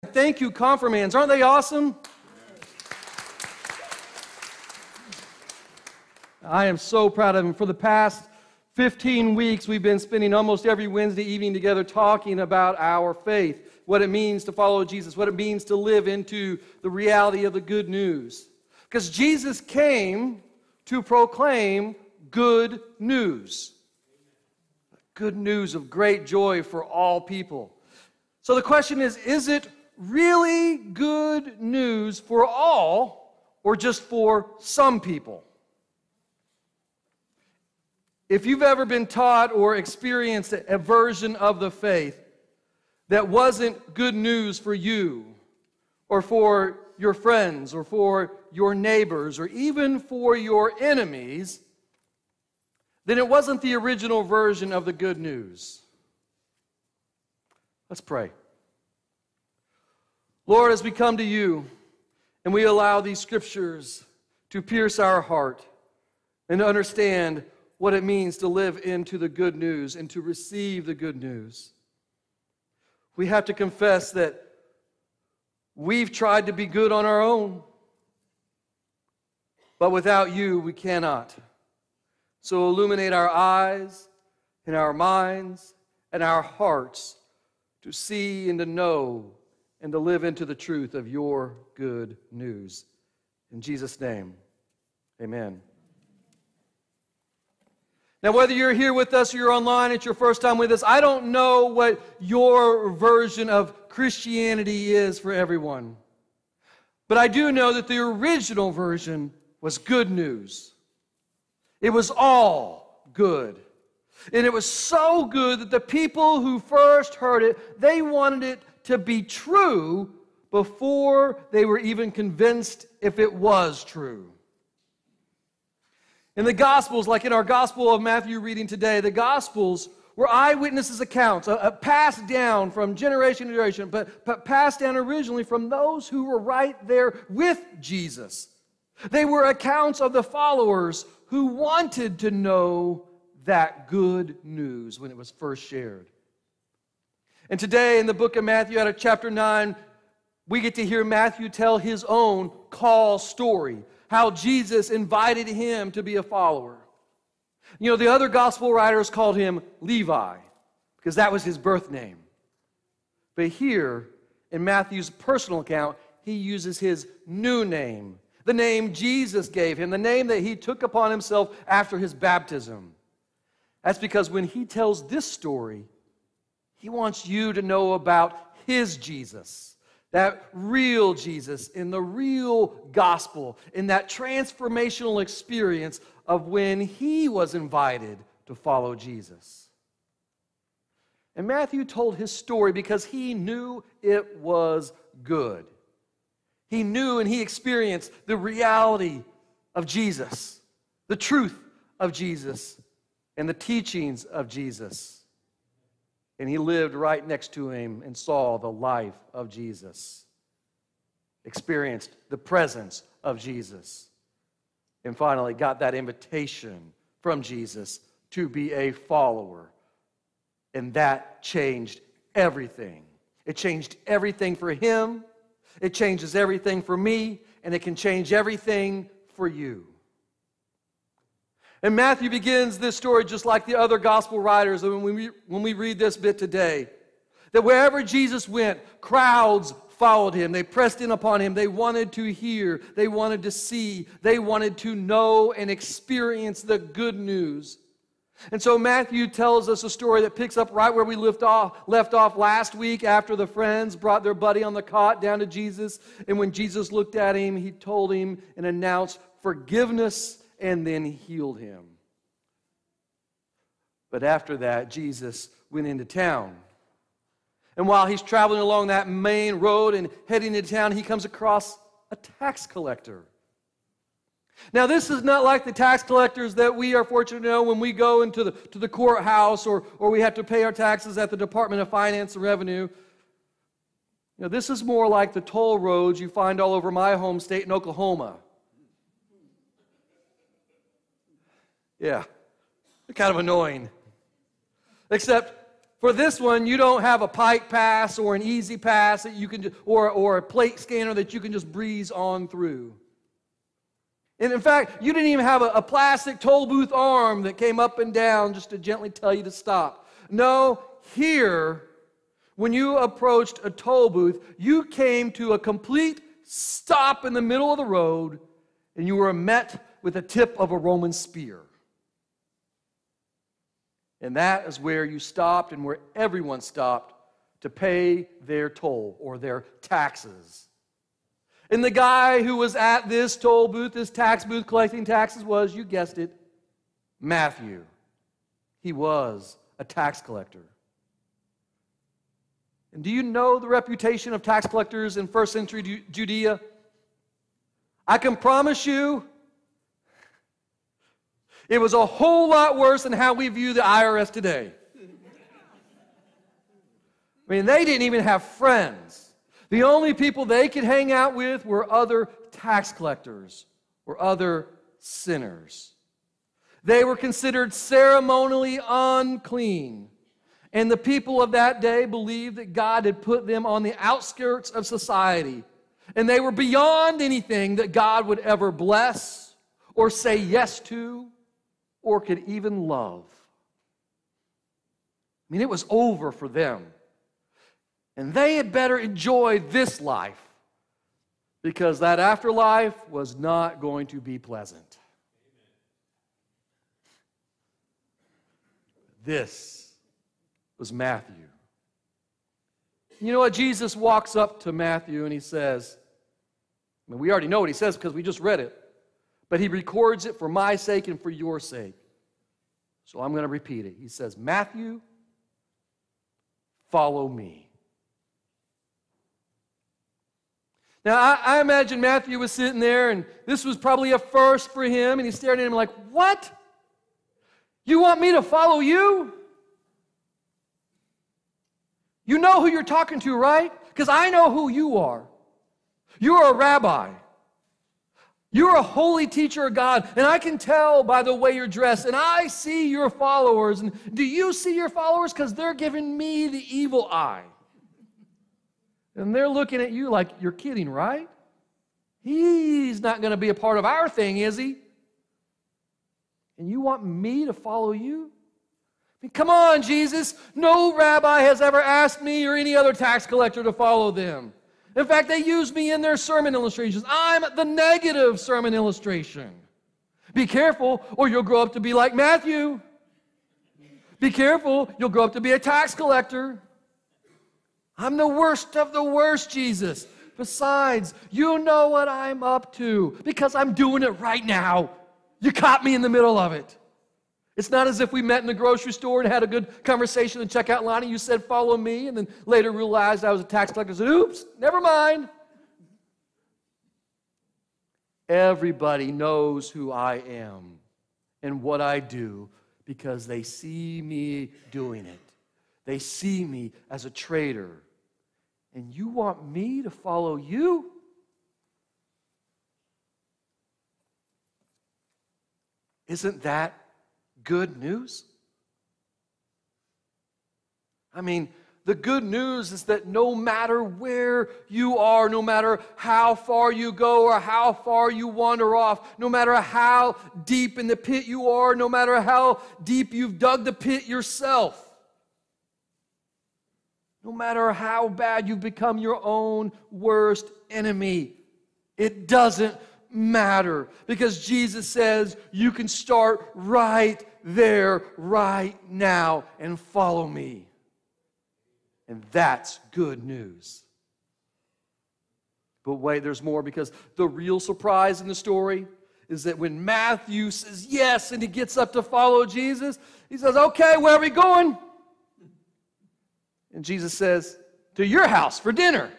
Thank you, confirmands. Aren't they awesome? I am so proud of them. For the past 15 weeks, we've been spending almost every Wednesday evening together talking about our faith, what it means to follow Jesus, what it means to live into the reality of the good news. Because Jesus came to proclaim good news. Good news of great joy for all people. So the question is it really good news for all or just for some people? If you've ever been taught or experienced a version of the faith that wasn't good news for you or for your friends or for your neighbors or even for your enemies, then it wasn't the original version of the good news. Let's pray. Lord, as we come to you and we allow these scriptures to pierce our heart and to understand what it means to live into the good news and to receive the good news, we have to confess that we've tried to be good on our own, but without you, we cannot. So illuminate our eyes and our minds and our hearts to see and to know and to live into the truth of your good news. In Jesus' name, amen. Now, whether you're here with us or you're online, it's your first time with us, I don't know what your version of Christianity is for everyone. But I do know that the original version was good news. It was all good. And it was so good that the people who first heard it, they wanted it to be true before they were even convinced if it was true. In the Gospels, like in our Gospel of Matthew reading today, the Gospels were eyewitnesses' accounts, passed down from generation to generation, but passed down originally from those who were right there with Jesus. They were accounts of the followers who wanted to know that good news when it was first shared. And today in the book of Matthew, out of chapter 9, we get to hear Matthew tell his own call story, how Jesus invited him to be a follower. You know, the other gospel writers called him Levi, because that was his birth name. But here, in Matthew's personal account, he uses his new name, the name Jesus gave him, the name that he took upon himself after his baptism. That's because when he tells this story, he wants you to know about his Jesus. That real Jesus in the real gospel, in that transformational experience of when he was invited to follow Jesus. And Matthew told his story because he knew it was good. He knew and he experienced the reality of Jesus, the truth of Jesus, and the teachings of Jesus. And he lived right next to him and saw the life of Jesus, experienced the presence of Jesus, and finally got that invitation from Jesus to be a follower. And that changed everything. It changed everything for him, it changes everything for me, and it can change everything for you. And Matthew begins this story just like the other gospel writers when we read this bit today. That wherever Jesus went, crowds followed him. They pressed in upon him. They wanted to hear. They wanted to see. They wanted to know and experience the good news. And so Matthew tells us a story that picks up right where we left off last week after the friends brought their buddy on the cot down to Jesus. And when Jesus looked at him, he told him and announced forgiveness and then healed him. But after that, Jesus went into town. And while he's traveling along that main road and heading into town, he comes across a tax collector. Now, this is not like the tax collectors that we are fortunate to know when we go into the courthouse or we have to pay our taxes at the Department of Finance and Revenue. You know, this is more like the toll roads you find all over my home state in Oklahoma. Yeah, they're kind of annoying. Except For this one, you don't have a Pike Pass or an Easy Pass that you can, or a plate scanner that you can just breeze on through. And in fact, you didn't even have a plastic toll booth arm that came up and down just to gently tell you to stop. No, here, when you approached a toll booth, you came to a complete stop in the middle of the road, and you were met with the tip of a Roman spear. And that is where you stopped and where everyone stopped to pay their toll or their taxes. And the guy who was at this toll booth, this tax booth collecting taxes was, you guessed it, Matthew. He was a tax collector. And do you know the reputation of tax collectors in first century Judea? I can promise you it was a whole lot worse than how we view the IRS today. I mean, they didn't even have friends. The only people they could hang out with were other tax collectors or other sinners. They were considered ceremonially unclean. And the people of that day believed that God had put them on the outskirts of society. And they were beyond anything that God would ever bless or say yes to or could even love. I mean, it was over for them. And they had better enjoy this life because that afterlife was not going to be pleasant. This was Matthew. You know what? Jesus walks up to Matthew and he says, I mean, we already know what he says because we just read it, but he records it for my sake and for your sake. So I'm going to repeat it. He says, Matthew, follow me. Now, I imagine Matthew was sitting there, and this was probably a first for him, and he's staring at him like, what? You want me to follow you? You know who you're talking to, right? Because I know who you are. You're a rabbi. You're a holy teacher of God, and I can tell by the way you're dressed, and I see your followers. And do you see your followers? Because they're giving me the evil eye. And they're looking at you like, you're kidding, right? He's not going to be a part of our thing, is he? And you want me to follow you? I mean, come on, Jesus. No rabbi has ever asked me or any other tax collector to follow them. In fact, they use me in their sermon illustrations. I'm the negative sermon illustration. Be careful, or you'll grow up to be like Matthew. Be careful, you'll grow up to be a tax collector. I'm the worst of the worst, Jesus. Besides, you know what I'm up to because I'm doing it right now. You caught me in the middle of it. It's not as if we met in the grocery store and had a good conversation in the checkout line and you said, follow me, and then later realized I was a tax collector and said, oops, never mind. Everybody knows who I am and what I do because they see me doing it. They see me as a traitor. And you want me to follow you? Isn't that good news? I mean, the good news is that no matter where you are, no matter how far you go or how far you wander off, no matter how deep in the pit you are, no matter how deep you've dug the pit yourself, no matter how bad you've become your own worst enemy, it doesn't matter because Jesus says you can start right there, right now, and follow me. And that's good news. But wait, there's more because the real surprise in the story is that when Matthew says yes and he gets up to follow Jesus, he says, okay, where are we going? And Jesus says, to your house for dinner.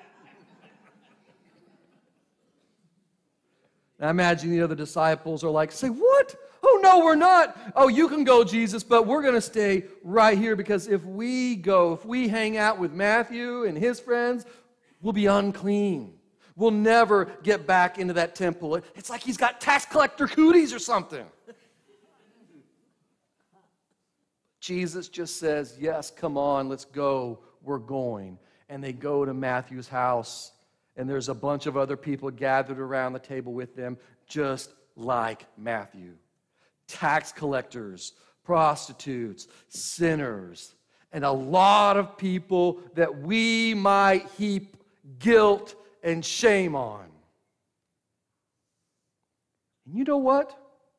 I imagine the other disciples are like, say, what? Oh, no, we're not. Oh, you can go, Jesus, but we're going to stay right here because if we go, if we hang out with Matthew and his friends, we'll be unclean. We'll never get back into that temple. It's like he's got tax collector cooties or something. Jesus just says, yes, come on, let's go, we're going. And they go to Matthew's house, and there's a bunch of other people gathered around the table with them, just like Matthew. Tax collectors, prostitutes, sinners, and a lot of people that we might heap guilt and shame on. And you know what?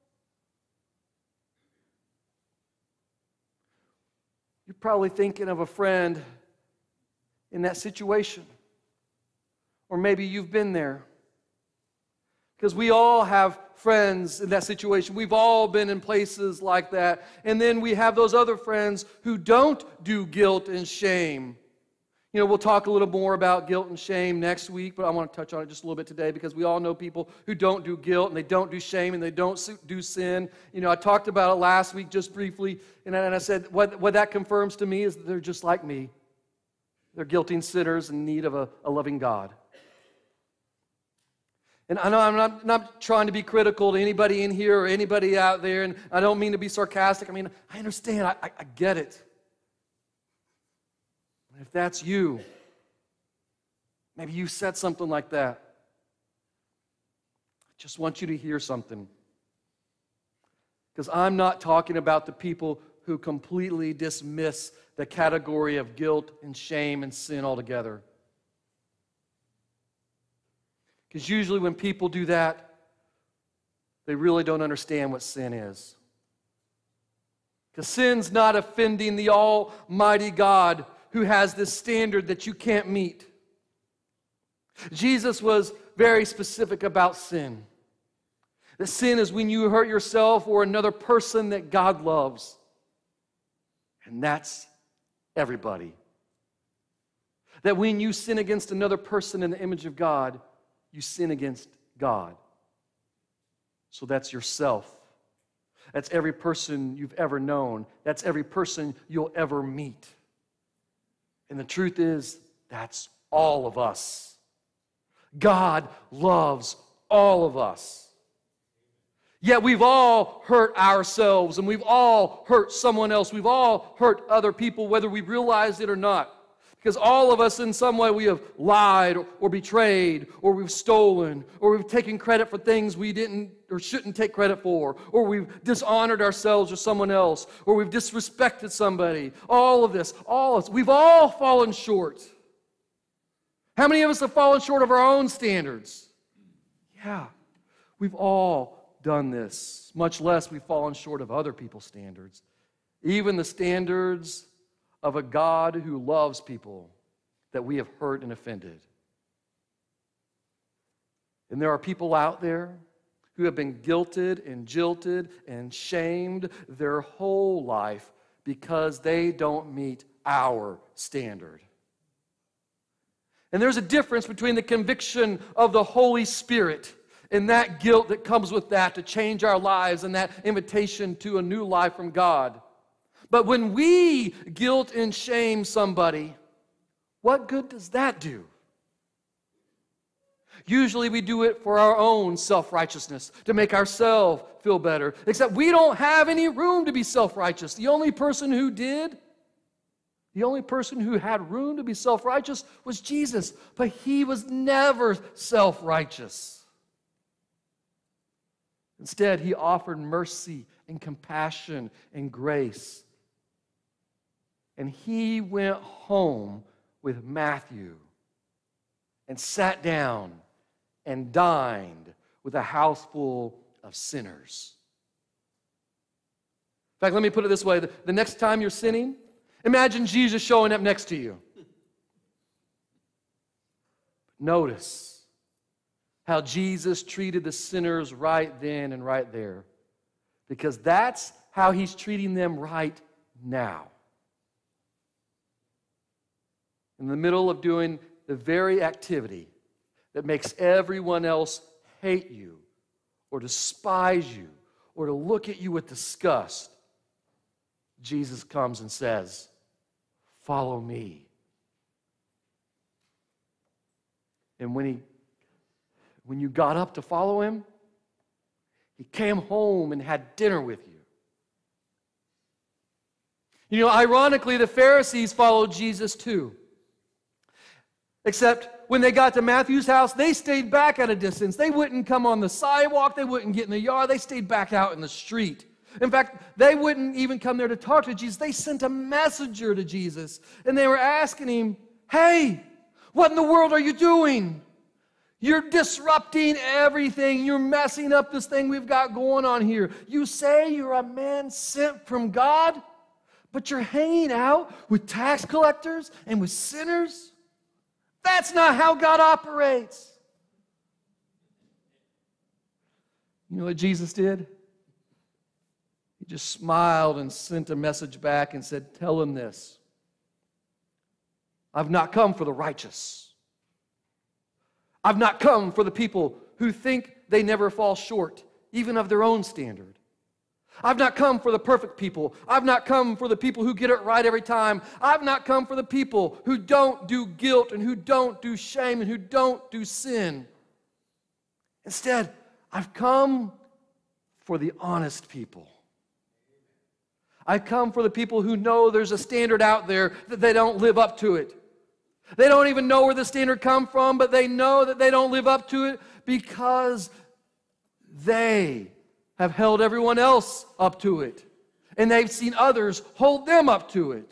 You're probably thinking of a friend in that situation. Or maybe you've been there. Because we all have friends in that situation. We've all been in places like that. And then we have those other friends who don't do guilt and shame. You know, we'll talk a little more about guilt and shame next week, but I want to touch on it just a little bit today because we all know people who don't do guilt and they don't do shame and they don't do sin. You know, I talked about it last week just briefly, and I said what that confirms to me is that they're just like me. They're guilty sinners in need of a loving God. And I know I'm not trying to be critical to anybody in here or anybody out there, and I don't mean to be sarcastic. I mean, I understand. I get it. If that's you, maybe you said something like that. I just want you to hear something. Because I'm not talking about the people who completely dismiss the category of guilt and shame and sin altogether. Because usually when people do that, they really don't understand what sin is. Because sin's not offending the Almighty God who has this standard that you can't meet. Jesus was very specific about sin. That sin is when you hurt yourself or another person that God loves. And that's everybody. That when you sin against another person in the image of God, you sin against God. So that's yourself. That's every person you've ever known. That's every person you'll ever meet. And the truth is, that's all of us. God loves all of us. Yet we've all hurt ourselves, and we've all hurt someone else. We've all hurt other people, whether we realize it or not. Because all of us in some way we have lied or betrayed or we've stolen or we've taken credit for things we didn't or shouldn't take credit for, or we've dishonored ourselves or someone else, or we've disrespected somebody. All of this, we've all fallen short. How many of us have fallen short of our own standards? Yeah, we've all done this, much less we've fallen short of other people's standards. Even the standards of a God who loves people that we have hurt and offended. And there are people out there who have been guilted and jilted and shamed their whole life because they don't meet our standard. And there's a difference between the conviction of the Holy Spirit and that guilt that comes with that to change our lives and that invitation to a new life from God. But when we guilt and shame somebody, what good does that do? Usually we do it for our own self-righteousness, to make ourselves feel better. Except we don't have any room to be self-righteous. The only person who had room to be self-righteous was Jesus. But he was never self-righteous. Instead, he offered mercy and compassion and grace. And he went home with Matthew and sat down and dined with a house full of sinners. In fact, let me put it this way. The next time you're sinning, imagine Jesus showing up next to you. Notice how Jesus treated the sinners right then and right there. Because that's how he's treating them right now. In the middle of doing the very activity that makes everyone else hate you or despise you or to look at you with disgust, Jesus comes and says, "Follow me." And when you got up to follow him, he came home and had dinner with you. You know, ironically, the Pharisees followed Jesus too. Except when they got to Matthew's house, they stayed back at a distance. They wouldn't come on the sidewalk. They wouldn't get in the yard. They stayed back out in the street. In fact, they wouldn't even come there to talk to Jesus. They sent a messenger to Jesus, and they were asking him, "Hey, what in the world are you doing? You're disrupting everything. You're messing up this thing we've got going on here. You say you're a man sent from God, but you're hanging out with tax collectors and with sinners? That's not how God operates." You know what Jesus did? He just smiled and sent a message back and said, "Tell him this. I've not come for the righteous. I've not come for the people who think they never fall short, even of their own standard. I've not come for the perfect people. I've not come for the people who get it right every time. I've not come for the people who don't do guilt and who don't do shame and who don't do sin. Instead, I've come for the honest people. I've come for the people who know there's a standard out there that they don't live up to it. They don't even know where the standard comes from, but they know that they don't live up to it because they have held everyone else up to it. And they've seen others hold them up to it.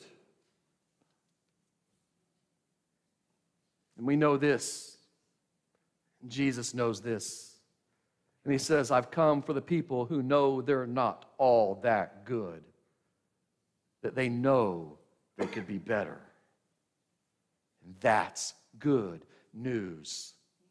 And we know this. Jesus knows this. And he says, I've come for the people who know they're not all that good, that they know they could be better. And that's good news.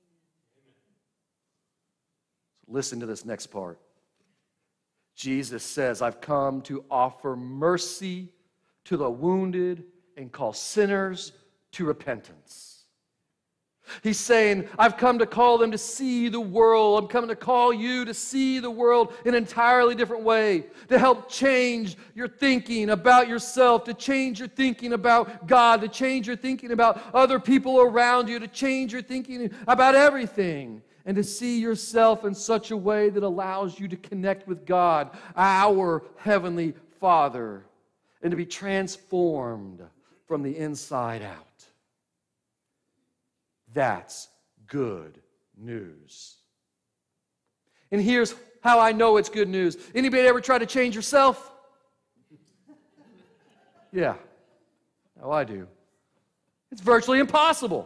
So listen to this next part. Jesus says, I've come to offer mercy to the wounded and call sinners to repentance. He's saying, I've come to call them to see the world. I'm coming to call you to see the world in an entirely different way, to help change your thinking about yourself, to change your thinking about God, to change your thinking about other people around you, to change your thinking about everything, and to see yourself in such a way that allows you to connect with God, our Heavenly Father, and to be transformed from the inside out. That's good news. And here's how I know it's good news. Anybody ever try to change yourself? Yeah. Oh, I do. It's virtually impossible.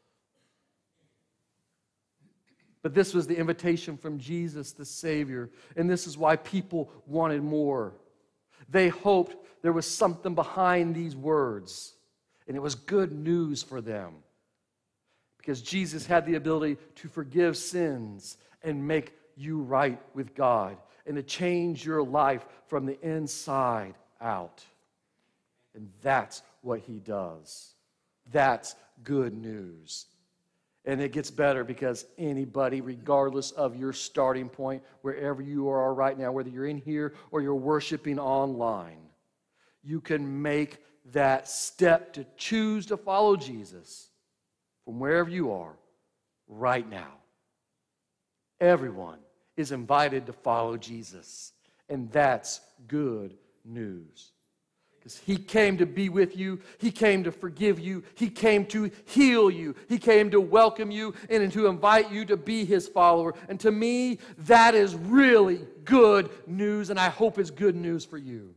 But this was the invitation from Jesus, the Savior. And this is why people wanted more. They hoped there was something behind these words. And it was good news for them. Because Jesus had the ability to forgive sins and make you right with God and to change your life from the inside out. And that's what he does. That's good news. And it gets better because anybody, regardless of your starting point, wherever you are right now, whether you're in here or you're worshiping online, you can make that step to choose to follow Jesus from wherever you are right now. Everyone is invited to follow Jesus. And that's good news. Because he came to be with you. He came to forgive you. He came to heal you. He came to welcome you and to invite you to be his follower. And to me, that is really good news, and I hope it's good news for you.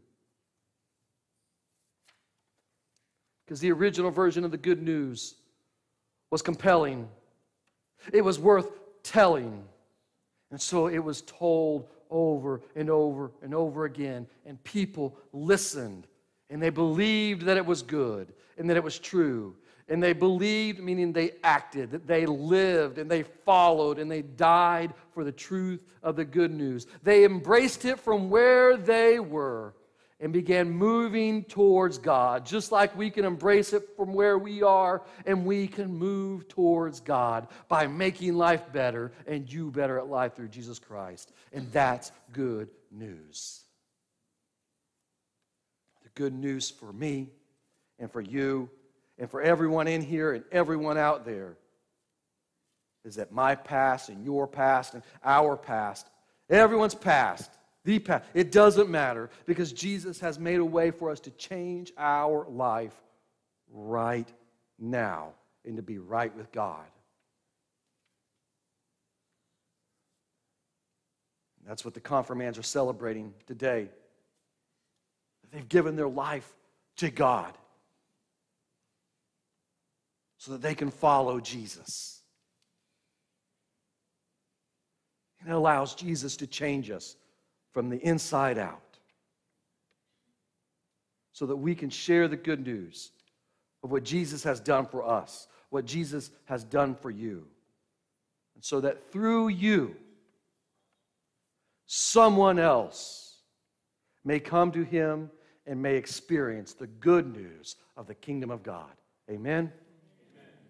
Because the original version of the good news was compelling. It was worth telling. And so it was told over and over and over again. And people listened. And they believed that it was good and that it was true. And they believed, meaning they acted, that they lived and they followed and they died for the truth of the good news. They embraced it from where they were and began moving towards God, just like we can embrace it from where we are, and we can move towards God by making life better and you better at life through Jesus Christ. And that's good news. The good news for me and for you and for everyone in here and everyone out there is that my past and your past and our past, everyone's past, The path. It doesn't matter because Jesus has made a way for us to change our life right now and to be right with God. That's what the confirmands are celebrating today. They've given their life to God so that they can follow Jesus. And it allows Jesus to change us from the inside out so that we can share the good news of what Jesus has done for us, what Jesus has done for you. And so that through you, someone else may come to him and may experience the good news of the kingdom of God. Amen.